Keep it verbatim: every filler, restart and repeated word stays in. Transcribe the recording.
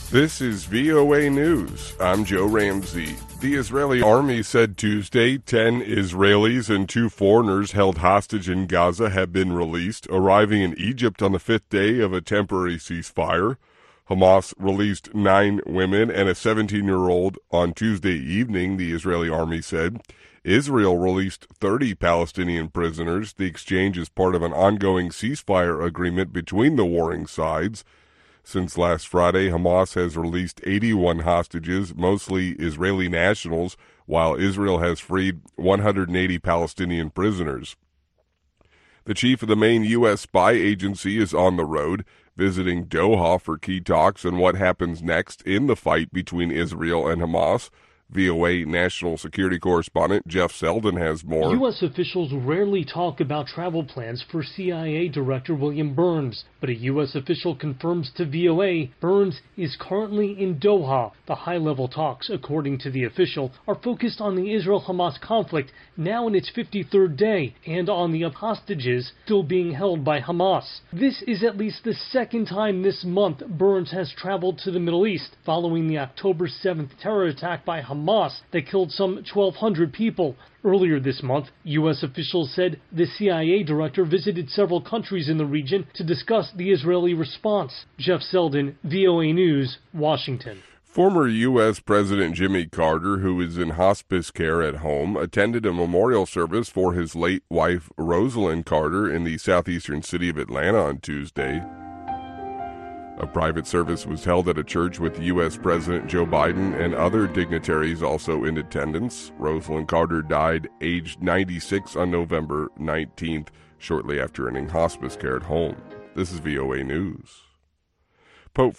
This is V O A News. I'm Joe Ramsey. The Israeli army said Tuesday ten Israelis and two foreigners held hostage in Gaza have been released, arriving in Egypt on the fifth day of a temporary ceasefire. Hamas released nine women and a seventeen-year-old on Tuesday evening, the Israeli army said. Israel released thirty Palestinian prisoners. The exchange is part of an ongoing ceasefire agreement between the warring sides. Since last Friday, Hamas has released eighty-one hostages, mostly Israeli nationals, while Israel has freed one hundred eighty Palestinian prisoners. The chief of the main U S spy agency is on the road, visiting Doha for key talks on what happens next in the fight between Israel and Hamas. V O A national security correspondent Jeff Selden has more. U S officials rarely talk about travel plans for C I A Director William Burns, but a U S official confirms to V O A Burns is currently in Doha. The high-level talks, according to the official, are focused on the Israel-Hamas conflict, now in its fifty-third day, and on the hostages still being held by Hamas. This is at least the second time this month Burns has traveled to the Middle East, following the October seventh terror attack by Hamas. Hamas that killed some twelve hundred people. Earlier this month, U S officials said the C I A director visited several countries in the region to discuss the Israeli response. Jeff Selden, V O A News, Washington. Former U S President Jimmy Carter, who is in hospice care at home, attended a memorial service for his late wife, Rosalind Carter, in the southeastern city of Atlanta on Tuesday. A private service was held at a church with U S President Joe Biden and other dignitaries also in attendance. Rosalind Carter died aged ninety-six on November nineteenth, shortly after ending hospice care at home. This is V O A News.